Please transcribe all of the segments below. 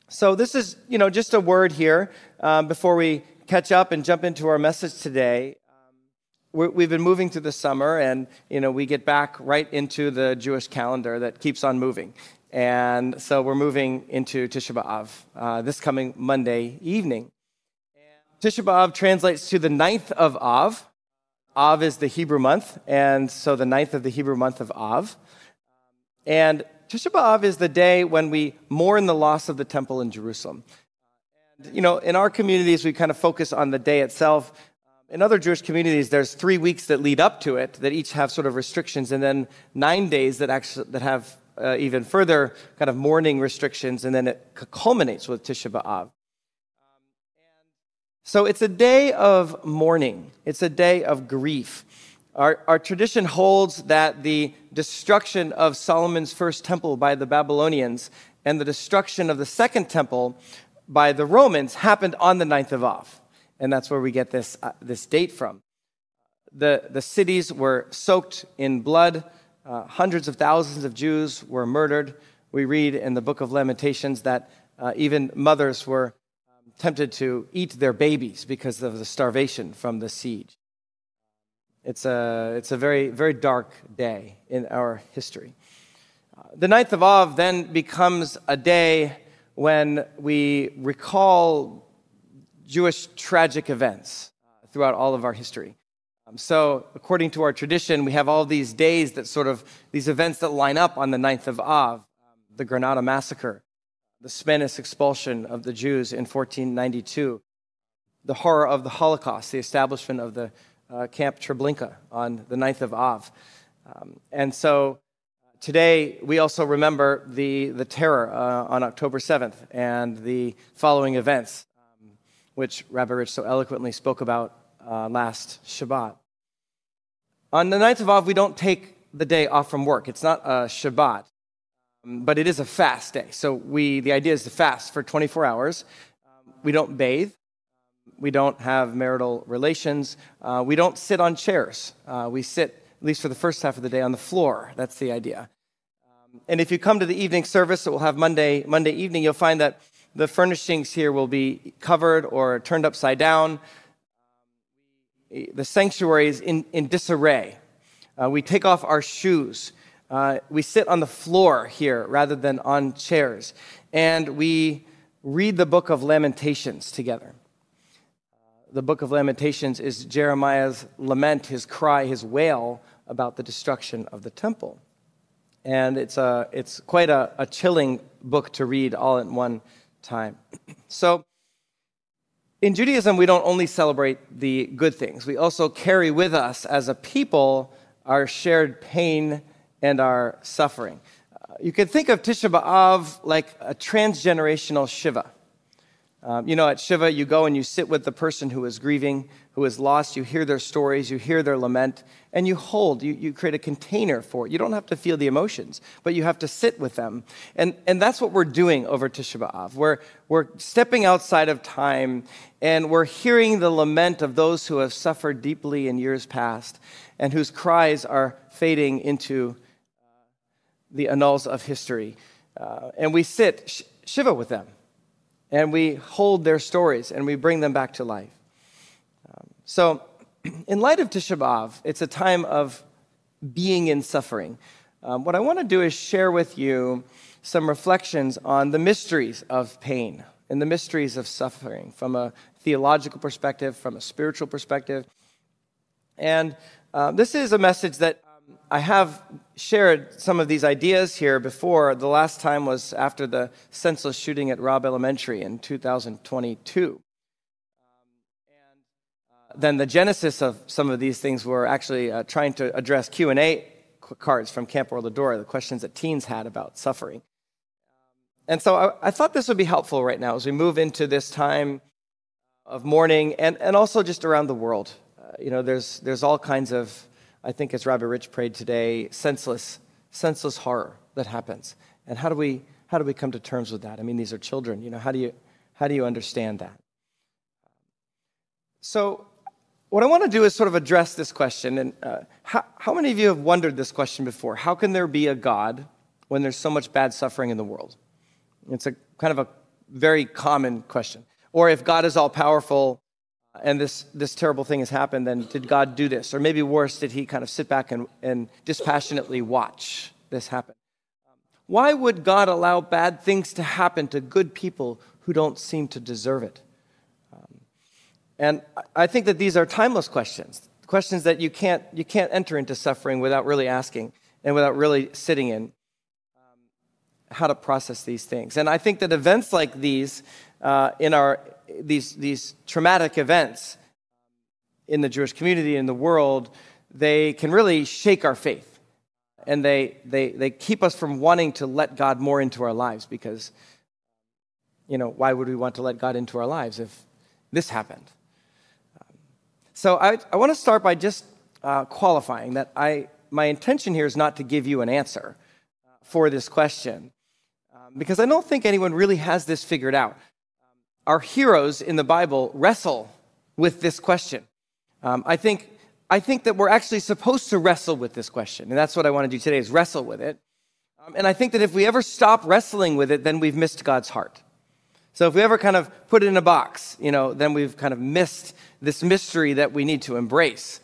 So this is, just a word here before we catch up and jump into our message today. We've been moving through the summer, and, we get back right into the Jewish calendar that keeps on moving. And so we're moving into Tisha B'Av this coming Monday evening. Tisha B'Av translates to the 9th of Av. Av is the Hebrew month, and so the 9th of the Hebrew month of Av. And Tisha B'Av is the day when we mourn the loss of the temple in Jerusalem. And, in our communities, we kind of focus on the day itself. In other Jewish communities, there's 3 weeks that lead up to it that each have sort of restrictions, and then 9 days that have even further kind of mourning restrictions, and then it culminates with Tisha B'Av. So it's a day of mourning. It's a day of grief. Our tradition holds that the destruction of Solomon's first temple by the Babylonians and the destruction of the second temple by the Romans happened on the 9th of Av. And that's where we get this date from. The cities were soaked in blood. Hundreds of thousands of Jews were murdered. We read in the book of Lamentations that even mothers were tempted to eat their babies because of the starvation from the siege. It's a very, very dark day in our history. The 9th of Av then becomes a day when we recall Jewish tragic events throughout all of our history. So according to our tradition, we have all these days these events that line up on the 9th of Av. The Granada Massacre, the Spanish expulsion of the Jews in 1492, the horror of the Holocaust, the establishment of the Camp Treblinka on the 9th of Av. And so today we also remember the terror on October 7th and the following events, which Rabbi Rich so eloquently spoke about last Shabbat. On the 9th of Av, we don't take the day off from work. It's not a Shabbat, but it is a fast day. So the idea is to fast for 24 hours. We don't bathe. We don't have marital relations. We don't sit on chairs. We sit, at least for the first half of the day, on the floor. That's the idea. And if you come to the evening service that we'll have Monday evening, you'll find that the furnishings here will be covered or turned upside down. The sanctuary is in disarray. We take off our shoes. We sit on the floor here rather than on chairs. And we read the book of Lamentations together. The book of Lamentations is Jeremiah's lament, his cry, his wail about the destruction of the temple. And it's quite a chilling book to read all at one time. So in Judaism, we don't only celebrate the good things. We also carry with us as a people our shared pain and our suffering. You can think of Tisha B'Av like a transgenerational Shiva. At Shiva, you go and you sit with the person who is grieving, who is lost. You hear their stories, you hear their lament, and you create a container for it. You don't have to feel the emotions, but you have to sit with them. And that's what we're doing over Tisha B'Av. We're stepping outside of time, and we're hearing the lament of those who have suffered deeply in years past, and whose cries are fading into the annals of history. And we sit Shiva with them. And we hold their stories, and we bring them back to life. So in light of Tisha B'Av, it's a time of being in suffering. What I want to do is share with you some reflections on the mysteries of pain and the mysteries of suffering from a theological perspective, from a spiritual perspective. And this is a message that I have shared some of these ideas here before. The last time was after the senseless shooting at Robb Elementary in 2022. Then the genesis of some of these things were actually trying to address Q&A cards from Camp World Adore, the questions that teens had about suffering. And so I thought this would be helpful right now as we move into this time of mourning and also just around the world. There's all kinds of, I think as Rabbi Rich prayed today, senseless horror that happens. And how do we come to terms with that? I mean, these are children. How do you understand that? So what I want to do is sort of address this question. And how many of you have wondered this question before? How can there be a God when there's so much bad suffering in the world? It's a kind of a very common question. Or if God is all-powerful and this terrible thing has happened, then did God do this? Or maybe worse, did he kind of sit back and dispassionately watch this happen? Why would God allow bad things to happen to good people who don't seem to deserve it? And I think that these are timeless questions that you can't enter into suffering without really asking and without really sitting in how to process these things. And I think that events like these, these traumatic events in the Jewish community, in the world, they can really shake our faith. And they keep us from wanting to let God more into our lives because, why would we want to let God into our lives if this happened? So I want to start by just qualifying that my intention here is not to give you an answer for this question because I don't think anyone really has this figured out. Our heroes in the Bible wrestle with this question. I think that we're actually supposed to wrestle with this question, and that's what I want to do today is wrestle with it. And I think that if we ever stop wrestling with it, then we've missed God's heart. So if we ever kind of put it in a box, then we've kind of missed this mystery that we need to embrace.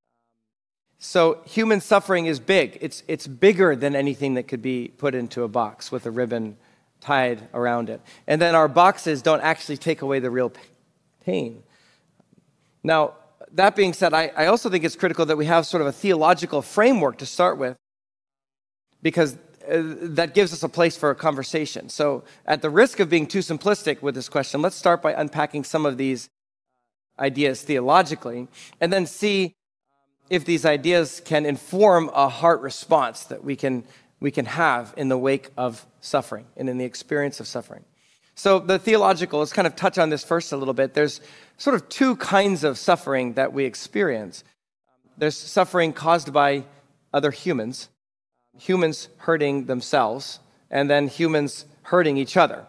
So human suffering is big. It's bigger than anything that could be put into a box with a ribbon tied around it. And then our boxes don't actually take away the real pain. Now, that being said, I also think it's critical that we have sort of a theological framework to start with because that gives us a place for a conversation. So at the risk of being too simplistic with this question, let's start by unpacking some of these ideas theologically and then see if these ideas can inform a heart response that we can have in the wake of suffering and in the experience of suffering. So the theological, let's kind of touch on this first a little bit. There's sort of two kinds of suffering that we experience. There's suffering caused by other humans hurting themselves, and then humans hurting each other.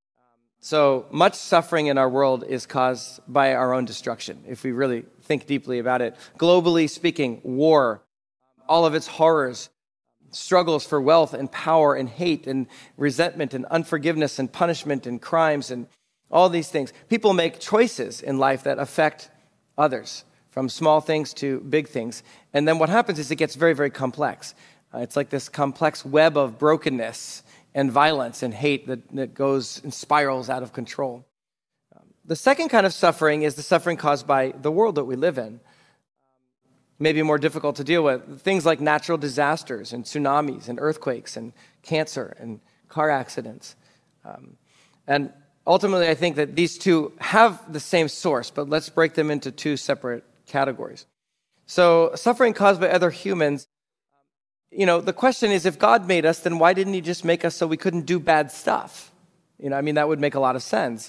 So much suffering in our world is caused by our own destruction, if we really think deeply about it. Globally speaking, war, all of its horrors, struggles for wealth and power and hate and resentment and unforgiveness and punishment and crimes and all these things. People make choices in life that affect others, from small things to big things. And then what happens is it gets very, very complex. It's like this complex web of brokenness and violence and hate that goes and spirals out of control. The second kind of suffering is the suffering caused by the world that we live in. Maybe more difficult to deal with. Things like natural disasters and tsunamis and earthquakes and cancer and car accidents. And ultimately, I think that these two have the same source, but let's break them into two separate categories. So suffering caused by other humans, the question is, if God made us, then why didn't he just make us so we couldn't do bad stuff? That would make a lot of sense.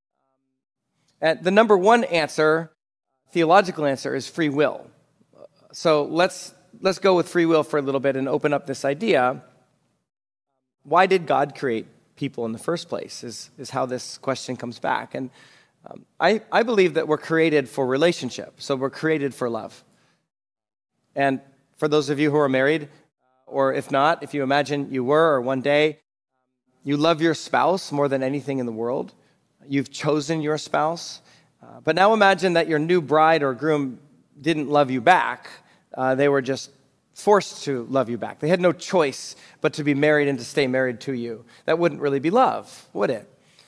And the number one answer, theological answer, is free will. So let's go with free will for a little bit and open up this idea. Why did God create people in the first place is how this question comes back. And I believe that we're created for relationship. So we're created for love. And for those of you who are married, or if not, if you imagine you were, or one day, you love your spouse more than anything in the world. You've chosen your spouse. But now imagine that your new bride or groom didn't love you back. They were just forced to love you back. They had no choice but to be married and to stay married to you. That wouldn't really be love, would it?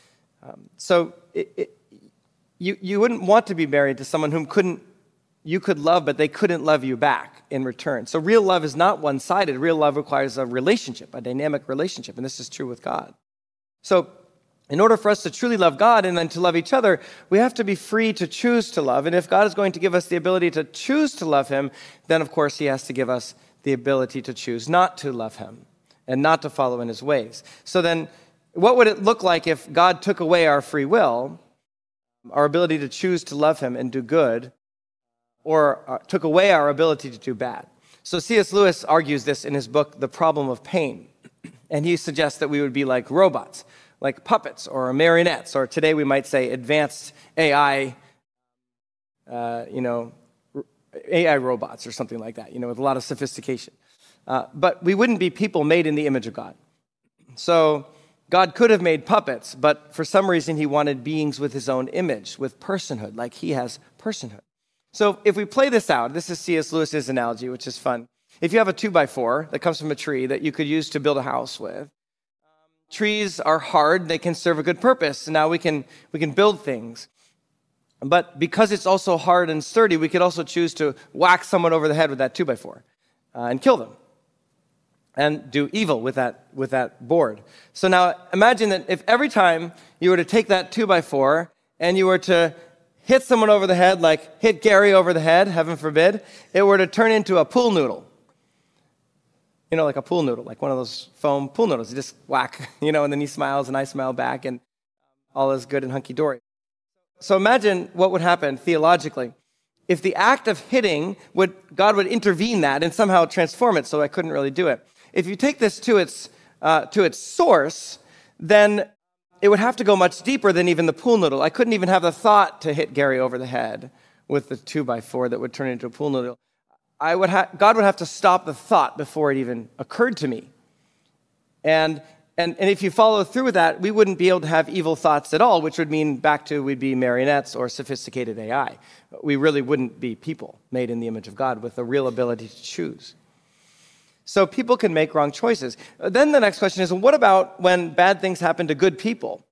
You wouldn't want to be married to someone whom you could love, but they couldn't love you back in return. So real love is not one-sided. Real love requires a relationship, a dynamic relationship, and this is true with God. So in order for us to truly love God and then to love each other, we have to be free to choose to love. And if God is going to give us the ability to choose to love him, then of course he has to give us the ability to choose not to love him and not to follow in his ways. So then what would it look like if God took away our free will, our ability to choose to love him and do good, or took away our ability to do bad? So C.S. Lewis argues this in his book, The Problem of Pain. And he suggests that we would be like robots, like puppets or marionettes, or today we might say advanced AI, AI robots or something like that, with a lot of sophistication. But we wouldn't be people made in the image of God. So God could have made puppets, but for some reason he wanted beings with his own image, with personhood, like he has personhood. So if we play this out, this is C.S. Lewis's analogy, which is fun. If you have a 2x4 that comes from a tree that you could use to build a house with, trees are hard, they can serve a good purpose, and now we can build things. But because it's also hard and sturdy, we could also choose to whack someone over the head with that 2x4 and kill them and do evil with that board. So now imagine that if every time you were to take that 2x4 and you were to hit someone over the head, like hit Gary over the head, heaven forbid, it were to turn into a pool noodle. You know, like a pool noodle, like one of those foam pool noodles. You just whack, and then he smiles and I smile back and all is good and hunky-dory. So imagine what would happen theologically if the act of hitting, God would intervene that and somehow transform it so I couldn't really do it. If you take this to its source, then it would have to go much deeper than even the pool noodle. I couldn't even have the thought to hit Gary over the head with the 2x4 that would turn into a pool noodle. God would have to stop the thought before it even occurred to me. And if you follow through with that, we wouldn't be able to have evil thoughts at all, which would mean we'd be marionettes or sophisticated AI. We really wouldn't be people made in the image of God with the real ability to choose. So people can make wrong choices. Then the next question is, what about when bad things happen to good people?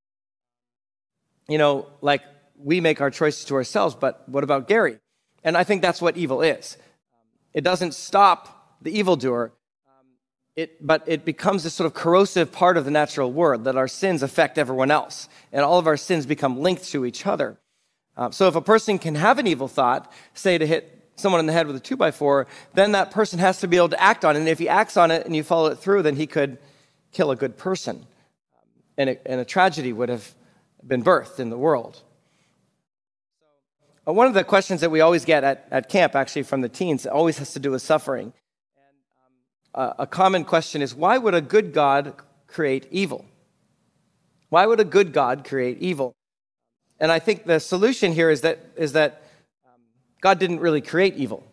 Like we make our choices to ourselves, but what about Gary? And I think that's what evil is. It doesn't stop the evildoer, but it becomes this sort of corrosive part of the natural world that our sins affect everyone else, and all of our sins become linked to each other. So if a person can have an evil thought, say to hit someone in the head with a 2x4, then that person has to be able to act on it. And if he acts on it and you follow it through, then he could kill a good person. And a tragedy would have been birthed in the world. One of the questions that we always get at camp, actually, from the teens, always has to do with suffering. And a common question is, why would a good God create evil? Why would a good God create evil? And I think the solution here is that God didn't really create evil.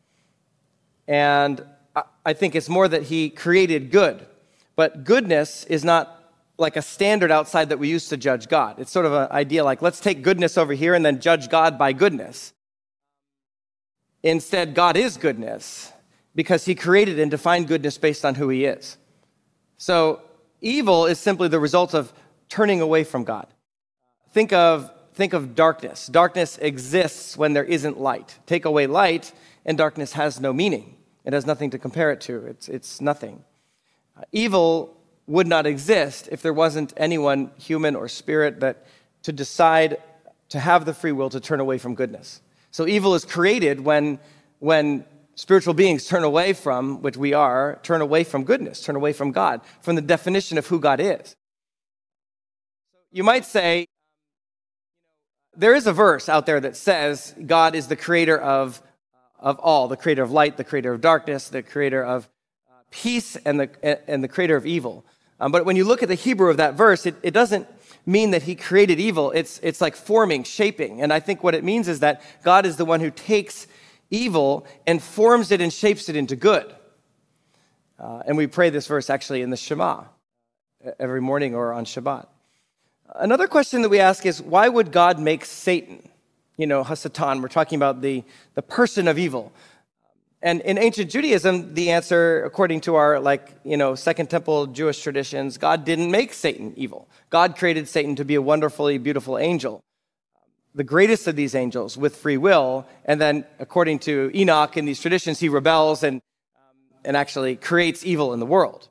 And I think it's more that he created good. But goodness is not like a standard outside that we use to judge God. It's sort of an idea like, let's take goodness over here and then judge God by goodness. Instead, God is goodness because he created and defined goodness based on who he is. So evil is simply the result of turning away from God. Think of darkness. Darkness exists when there isn't light. Take away light, and darkness has no meaning. It has nothing to compare it to. It's nothing. Evil would not exist if there wasn't anyone, human or spirit, that to decide to have the free will to turn away from goodness. So evil is created when spiritual beings turn away from, which we are, turn away from goodness, turn away from God, from the definition of who God is. You might say, there is a verse out there that says God is the creator of all, the creator of light, the creator of darkness, the creator of peace, and the creator of evil. But when you look at the Hebrew of that verse, it doesn't mean that he created evil. It's like forming, shaping. And I think what it means is that God is the one who takes evil and forms it and shapes it into good. And we pray this verse actually in the Shema every morning or on Shabbat. Another question that we ask is, why would God make Satan? Hasatan, we're talking about the person of evil. And in ancient Judaism, the answer, according to our Second Temple Jewish traditions, God didn't make Satan evil. God created Satan to be a wonderfully beautiful angel, the greatest of these angels with free will. And then, according to Enoch in these traditions, he rebels and actually creates evil in the world.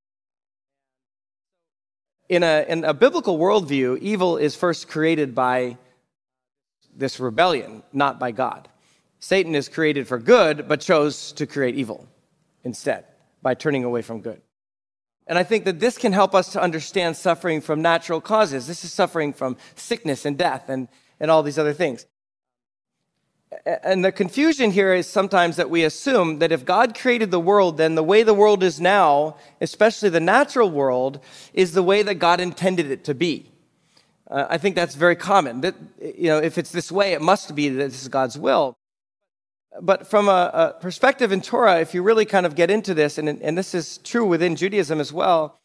In a biblical worldview, evil is first created by this rebellion, not by God. Satan is created for good, but chose to create evil instead by turning away from good. And I think that this can help us to understand suffering from natural causes. This is suffering from sickness and death and all these other things. And the confusion here is sometimes that we assume that if God created the world, then the way the world is now, especially the natural world, is the way that God intended it to be. I think that's very common. That if it's this way, it must be that this is God's will. But from a perspective in Torah, if you really kind of get into this, and this is true within Judaism as well,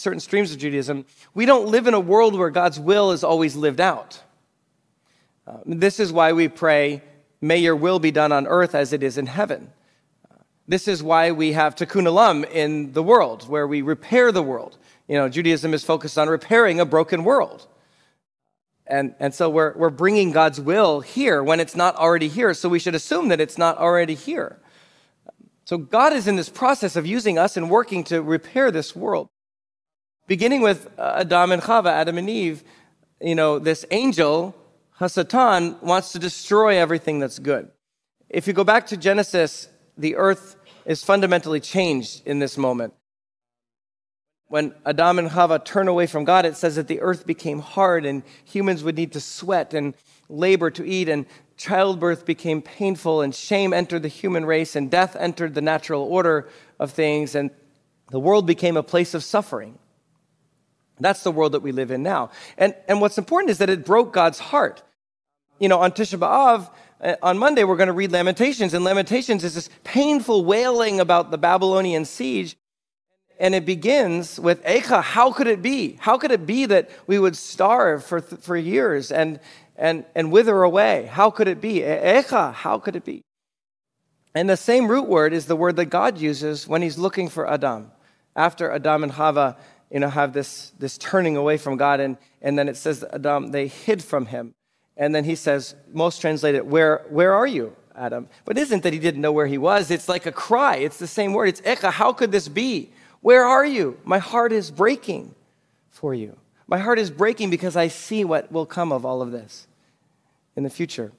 certain streams of Judaism, we don't live in a world where God's will is always lived out. This is why we pray, may your will be done on earth as it is in heaven. This is why we have Tikkun Olam in the world, where we repair the world. Judaism is focused on repairing a broken world. And so we're bringing God's will here when it's not already here, so we should assume that it's not already here. So God is in this process of using us and working to repair this world. Beginning with Adam and Chava, Adam and Eve, this angel, Hasatan, wants to destroy everything that's good. If you go back to Genesis, the earth is fundamentally changed in this moment. When Adam and Chava turn away from God, it says that the earth became hard and humans would need to sweat and labor to eat, and childbirth became painful, and shame entered the human race, and death entered the natural order of things, and the world became a place of suffering. That's the world that we live in now. And what's important is that it broke God's heart. On Tisha B'Av, on Monday, we're going to read Lamentations, and Lamentations is this painful wailing about the Babylonian siege. And it begins with, Echa, how could it be? How could it be that we would starve for years and wither away? How could it be? Echa, how could it be? And the same root word is the word that God uses when he's looking for Adam. After Adam and Chava, have this turning away from God, and then it says that Adam, they hid from him. And then he says, most translated, where are you, Adam? But it isn't that he didn't know where he was. It's like a cry. It's the same word. It's Echa, how could this be? Where are you? My heart is breaking for you. My heart is breaking because I see what will come of all of this in the future.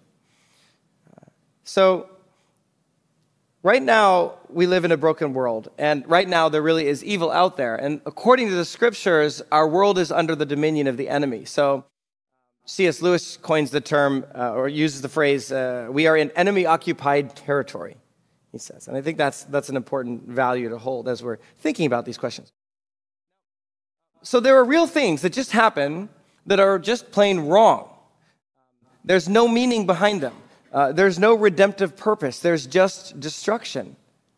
So right now, we live in a broken world. And right now, there really is evil out there. And according to the scriptures, our world is under the dominion of the enemy. So C.S. Lewis coins the term, or uses the phrase, we are in enemy-occupied territory, he says. And I think that's an important value to hold as we're thinking about these questions. So there are real things that just happen that are just plain wrong. There's no meaning behind them. There's no redemptive purpose. There's just destruction.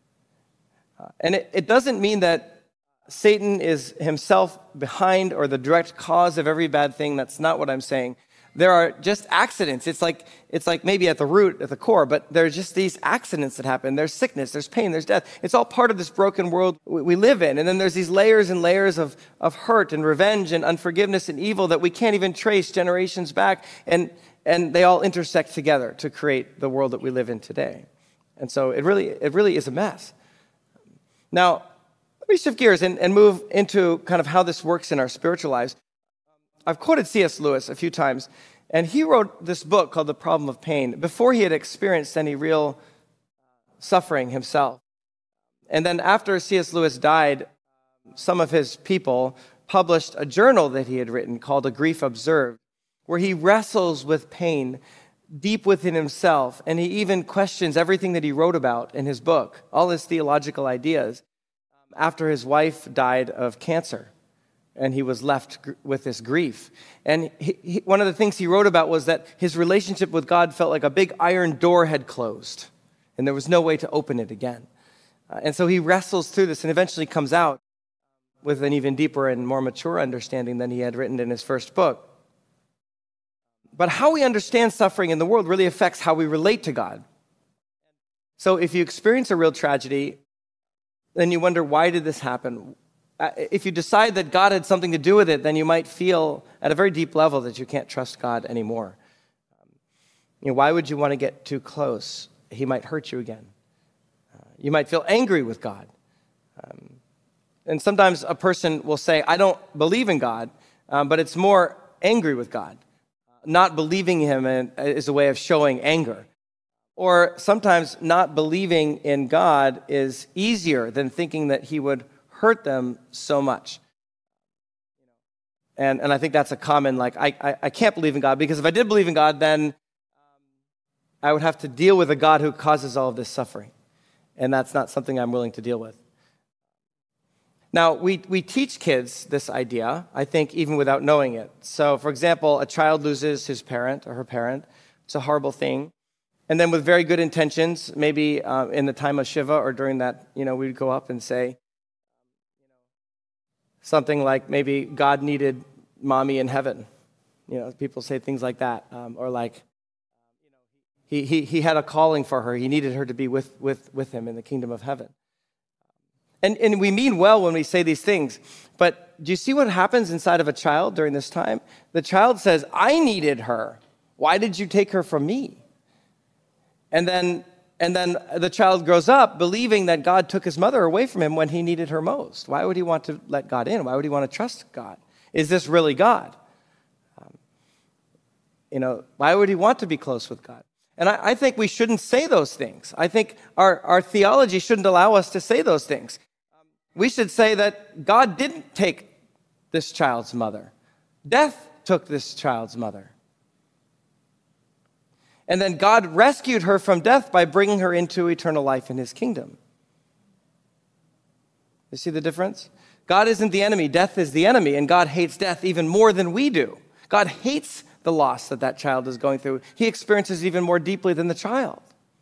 And it doesn't mean that Satan is himself behind or the direct cause of every bad thing. That's not what I'm saying. There are just accidents. It's like maybe at the root, at the core, but there's just these accidents that happen. There's sickness, there's pain, there's death. It's all part of this broken world we live in. And then there's these layers and layers of hurt and revenge and unforgiveness and evil that we can't even trace generations back. And they all intersect together to create the world that we live in today. And so it really is a mess. Now, let me shift gears and move into kind of how this works in our spiritual lives. I've quoted C.S. Lewis a few times, and he wrote this book called The Problem of Pain before he had experienced any real suffering himself. And then after C.S. Lewis died, some of his people published a journal that he had written called A Grief Observed, where he wrestles with pain deep within himself, and he even questions everything that he wrote about in his book, all his theological ideas, after his wife died of cancer. And he was left with this grief. And one of the things he wrote about was that his relationship with God felt like a big iron door had closed, and there was no way to open it again. And so he wrestles through this and eventually comes out with an even deeper and more mature understanding than he had written in his first book. But how we understand suffering in the world really affects how we relate to God. So if you experience a real tragedy, then you wonder, why did this happen? If you decide that God had something to do with it, then you might feel at a very deep level that you can't trust God anymore. Why would you want to get too close? He might hurt you again. You might feel angry with God. And sometimes a person will say, I don't believe in God, but it's more angry with God. Not believing him is a way of showing anger. Or sometimes not believing in God is easier than thinking that he would hurt them so much. And I think that's a common, I can't believe in God, because if I did believe in God, then I would have to deal with a God who causes all of this suffering. And that's not something I'm willing to deal with. Now, we teach kids this idea, I think, even without knowing it. So, for example, a child loses his parent or her parent. It's a horrible thing. And then with very good intentions, maybe in the time of Shiva or during that, we'd go up and say, something like maybe God needed mommy in heaven. People say things like that, or like he had a calling for her. He needed her to be with him in the kingdom of heaven. And we mean well when we say these things, but do you see what happens inside of a child during this time? The child says, I needed her. Why did you take her from me? And then the child grows up believing that God took his mother away from him when he needed her most. Why would he want to let God in? Why would he want to trust God? Is this really God? Why would he want to be close with God? And I think we shouldn't say those things. I think our theology shouldn't allow us to say those things. We should say that God didn't take this child's mother. Death took this child's mother. And then God rescued her from death by bringing her into eternal life in his kingdom. You see the difference? God isn't the enemy. Death is the enemy, and God hates death even more than we do. God hates the loss that child is going through. He experiences even more deeply than the child.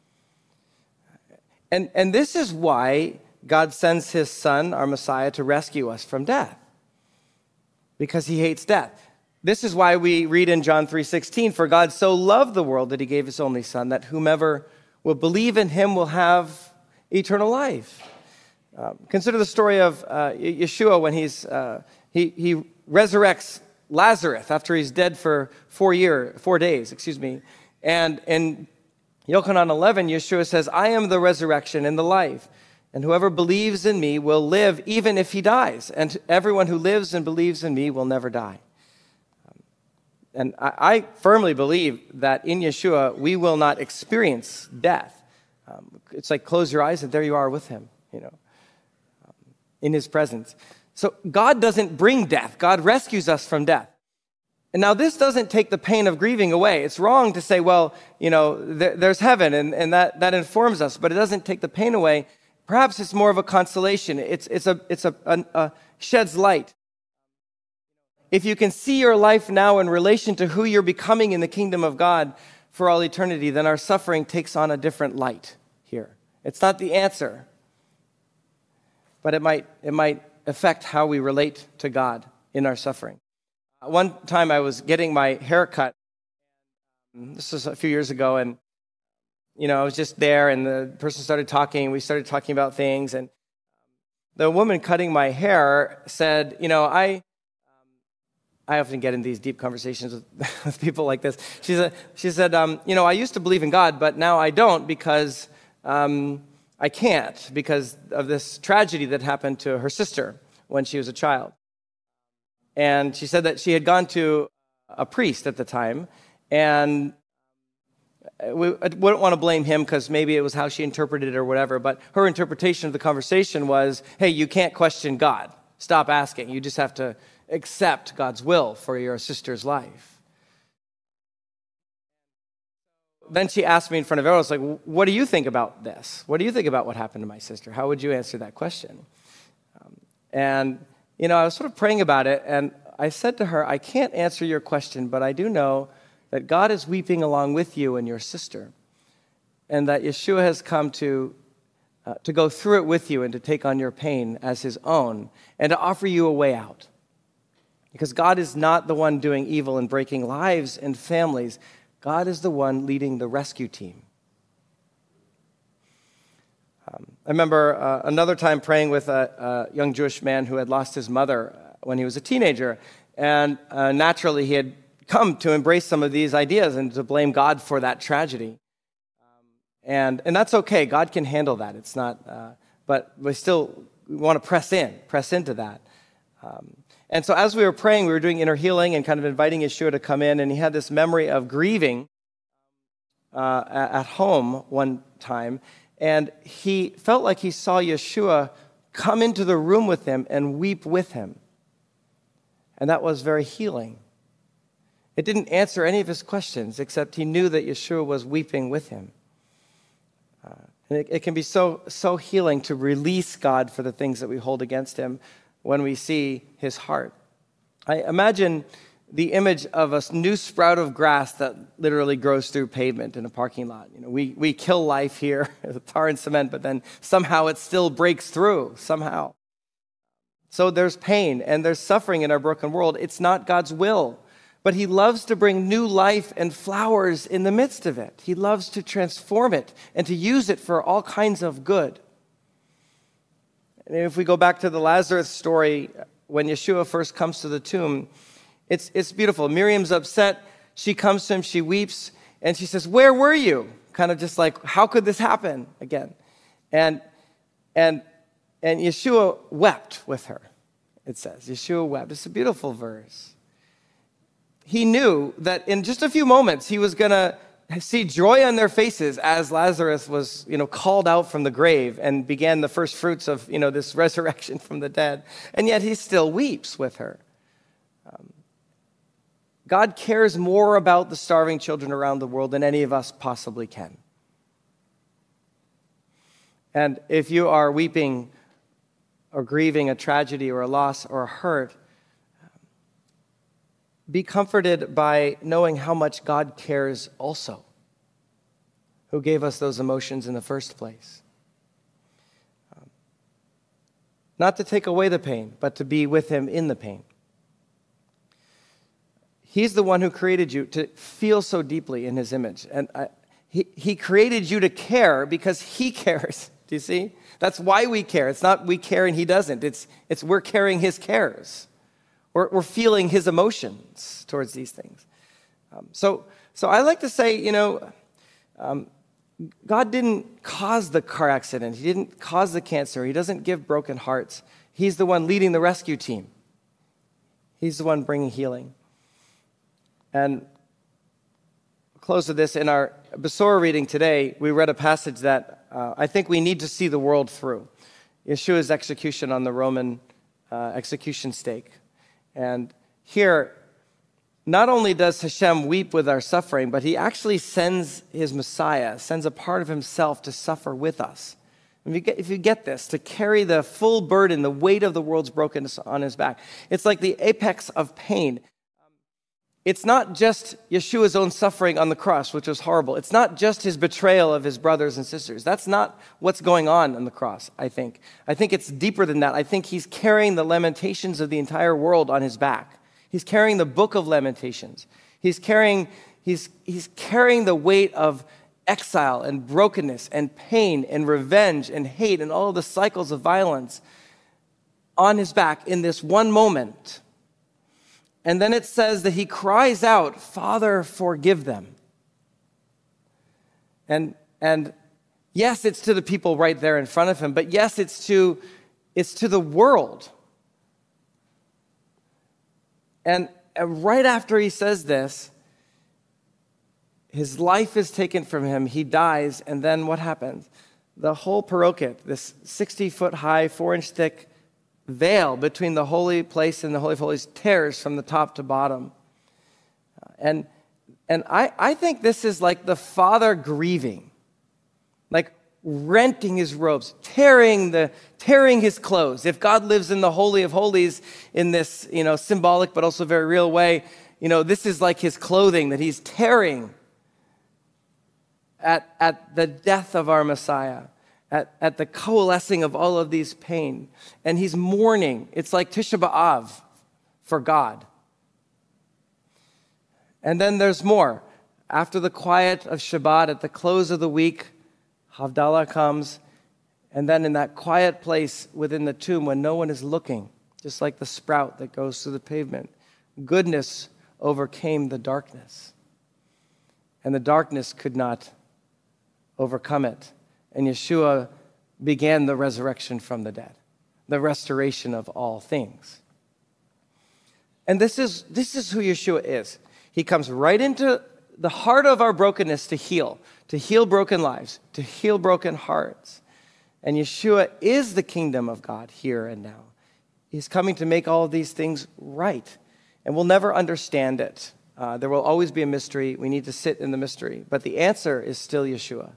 And this is why God sends his son, our Messiah, to rescue us from death, because he hates death. This is why we read in John 3:16, for God so loved the world that he gave his only son, that whomever will believe in him will have eternal life. Consider the story of Yeshua when he resurrects Lazarus after he's dead for 4 days. And in Yochanan 11, Yeshua says, I am the resurrection and the life. And whoever believes in me will live even if he dies. And everyone who lives and believes in me will never die. And I firmly believe that in Yeshua, we will not experience death. It's like close your eyes and there you are with him, in his presence. So God doesn't bring death. God rescues us from death. And now this doesn't take the pain of grieving away. It's wrong to say, well, there's heaven and that informs us, but it doesn't take the pain away. Perhaps it's more of a consolation. It's a sheds light. If you can see your life now in relation to who you're becoming in the kingdom of God for all eternity, then our suffering takes on a different light here. It's not the answer, but it might affect how we relate to God in our suffering. One time I was getting my hair cut. This was a few years ago, and I was just there, and the person started talking. We started talking about things, and the woman cutting my hair said, I often get in these deep conversations with people like this. She said, I used to believe in God, but now I don't because I can't because of this tragedy that happened to her sister when she was a child. And she said that she had gone to a priest at the time, and I wouldn't want to blame him because maybe it was how she interpreted it or whatever, but her interpretation of the conversation was, hey, you can't question God. Stop asking. You just have to accept God's will for your sister's life. Then she asked me in front of everyone, like, what do you think about this? What do you think about what happened to my sister? How would you answer that question? I was sort of praying about it, and I said to her, I can't answer your question, but I do know that God is weeping along with you and your sister, and that Yeshua has come to go through it with you and to take on your pain as his own and to offer you a way out. Because God is not the one doing evil and breaking lives and families. God is the one leading the rescue team. I remember another time praying with a young Jewish man who had lost his mother when he was a teenager. And naturally, he had come to embrace some of these ideas and to blame God for that tragedy. And that's okay. God can handle that. It's not, but we want to press into that. And so as we were praying, we were doing inner healing and kind of inviting Yeshua to come in, and he had this memory of grieving at home one time, and he felt like he saw Yeshua come into the room with him and weep with him. And that was very healing. It didn't answer any of his questions, except he knew that Yeshua was weeping with him. And it can be so healing to release God for the things that we hold against him when we see his heart. I imagine the image of a new sprout of grass that literally grows through pavement in a parking lot. We kill life here with tar and cement, but then somehow it still breaks through, somehow. So there's pain and there's suffering in our broken world. It's not God's will. But he loves to bring new life and flowers in the midst of it. He loves to transform it and to use it for all kinds of good. And if we go back to the Lazarus story, when Yeshua first comes to the tomb, it's beautiful. Miriam's upset. She comes to him, she weeps, and she says, "Where were you?" Kind of just like, how could this happen again? And Yeshua wept with her, it says. Yeshua wept. It's a beautiful verse. He knew that in just a few moments, he was going to see joy on their faces as Lazarus was, called out from the grave and began the first fruits of, this resurrection from the dead. And yet he still weeps with her. God cares more about the starving children around the world than any of us possibly can. And if you are weeping or grieving a tragedy or a loss or a hurt, be comforted by knowing how much God cares also, who gave us those emotions in the first place. Not to take away the pain, but to be with him in the pain. He's the one who created you to feel so deeply in his image. And he created you to care because he cares. Do you see? That's why we care. It's not we care and he doesn't. It's we're carrying his cares. We're feeling his emotions towards these things. So I like to say, God didn't cause the car accident. He didn't cause the cancer. He doesn't give broken hearts. He's the one leading the rescue team. He's the one bringing healing. And I'll close with this. In our Besorah reading today, we read a passage that I think we need to see the world through. Yeshua's execution on the Roman execution stake. And here, not only does Hashem weep with our suffering, but he actually sends his Messiah, sends a part of himself to suffer with us. If you get this, to carry the full burden, the weight of the world's brokenness on his back. It's like the apex of pain. It's not just Yeshua's own suffering on the cross, which was horrible. It's not just his betrayal of his brothers and sisters. That's not what's going on the cross, I think. I think it's deeper than that. I think he's carrying the lamentations of the entire world on his back. He's carrying the book of Lamentations. He's carrying the weight of exile and brokenness and pain and revenge and hate and all of the cycles of violence on his back in this one moment. And then it says that he cries out, "Father, forgive them." And yes, it's to the people right there in front of him, but yes, it's to the world. And right after he says this, his life is taken from him, he dies, and then what happens? The whole parokhet, this 60-foot high, 4-inch thick veil between the holy place and the Holy of Holies tears from the top to bottom. And I think this is like the Father grieving, like renting his robes, tearing his clothes. If God lives in the Holy of Holies in this, symbolic but also very real way, this is like his clothing that he's tearing at the death of our Messiah. At the coalescing of all of these pain. And he's mourning. It's like Tisha B'Av for God. And then there's more. After the quiet of Shabbat, at the close of the week, Havdalah comes. And then in that quiet place within the tomb when no one is looking, just like the sprout that goes through the pavement, goodness overcame the darkness. And the darkness could not overcome it. And Yeshua began the resurrection from the dead, the restoration of all things. And this is who Yeshua is. He comes right into the heart of our brokenness to heal broken lives, to heal broken hearts. And Yeshua is the kingdom of God here and now. He's coming to make all of these things right. And we'll never understand it. There will always be a mystery. We need to sit in the mystery. But the answer is still Yeshua.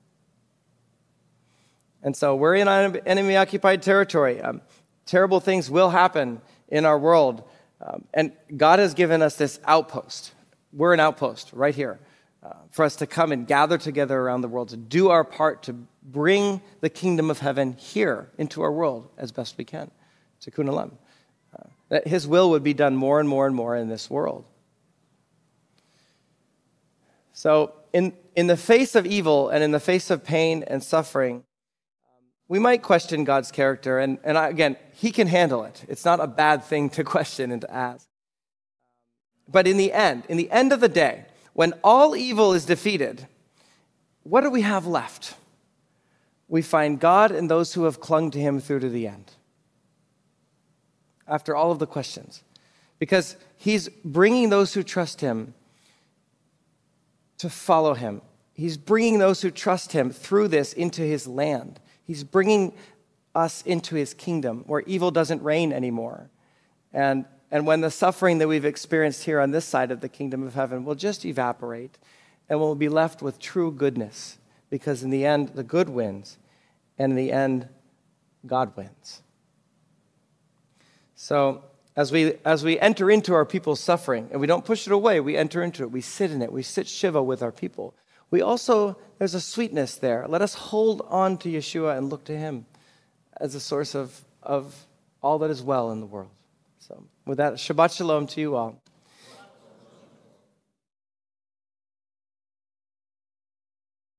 And so we're in enemy-occupied territory. Terrible things will happen in our world. And God has given us this outpost. We're an outpost right here for us to come and gather together around the world, to do our part to bring the kingdom of heaven here into our world as best we can, Tikkun Olam. That his will would be done more and more and more in this world. So in the face of evil and in the face of pain and suffering, we might question God's character. And again, he can handle it. It's not a bad thing to question and to ask. But in the end of the day, when all evil is defeated, what do we have left? We find God and those who have clung to him through to the end. After all of the questions. Because he's bringing those who trust him to follow him. He's bringing those who trust him through this into his land. He's bringing us into his kingdom where evil doesn't reign anymore. And when the suffering that we've experienced here on this side of the kingdom of heaven will just evaporate and we'll be left with true goodness, because in the end, the good wins, and in the end, God wins. So as we enter into our people's suffering, and we don't push it away, we enter into it, we sit in it, we sit Shiva with our people. There's a sweetness there. Let us hold on to Yeshua and look to him as a source of all that is well in the world. So with that, Shabbat Shalom to you all.